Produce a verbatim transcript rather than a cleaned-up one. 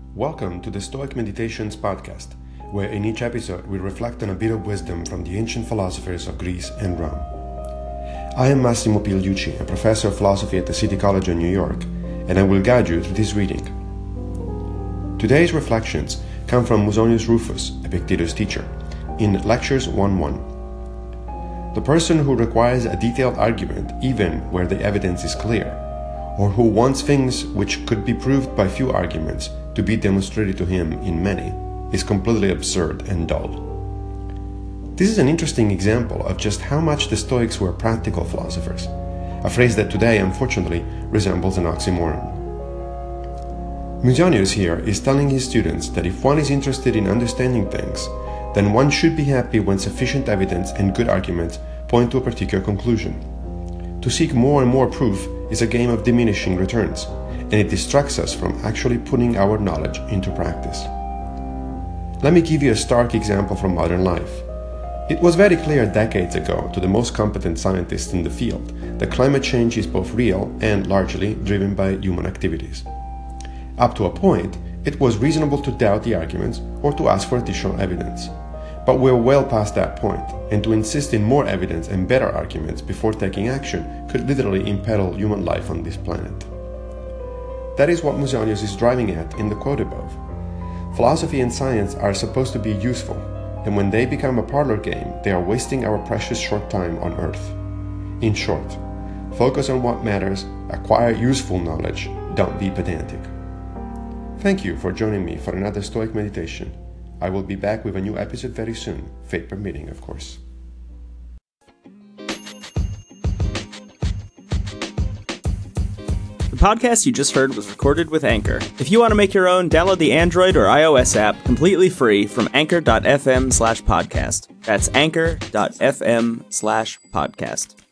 Welcome to the Stoic Meditations podcast, where in each episode we reflect on a bit of wisdom from the ancient philosophers of Greece and Rome. I am Massimo Pigliucci, a professor of philosophy at the City College in New York, and I will guide you through this reading. Today's reflections come from Musonius Rufus, Epictetus' teacher, in Lectures one one. The person who requires a detailed argument even where the evidence is clear, or who wants things which could be proved by few arguments to be demonstrated to him in many, is completely absurd and dull. This is an interesting example of just how much the Stoics were practical philosophers, a phrase that today unfortunately resembles an oxymoron. Musonius here is telling his students that if one is interested in understanding things, then one should be happy when sufficient evidence and good arguments point to a particular conclusion. To seek more and more proof is a game of diminishing returns, and it distracts us from actually putting our knowledge into practice. Let me give you a stark example from modern life. It was very clear decades ago to the most competent scientists in the field that climate change is both real and largely driven by human activities. Up to a point, it was reasonable to doubt the arguments or to ask for additional evidence. But we're well past that point, and to insist in more evidence and better arguments before taking action could literally imperil human life on this planet. That is what Musonius is driving at in the quote above. Philosophy and science are supposed to be useful, and when they become a parlor game, they are wasting our precious short time on earth. In short, focus on what matters, acquire useful knowledge, don't be pedantic. Thank you for joining me for another Stoic meditation. I will be back with a new episode very soon, fate permitting, of course. The podcast you just heard was recorded with Anchor. If you want to make your own, download the Android or iOS app completely free from anchor.fm slash podcast. That's anchor.fm slash podcast.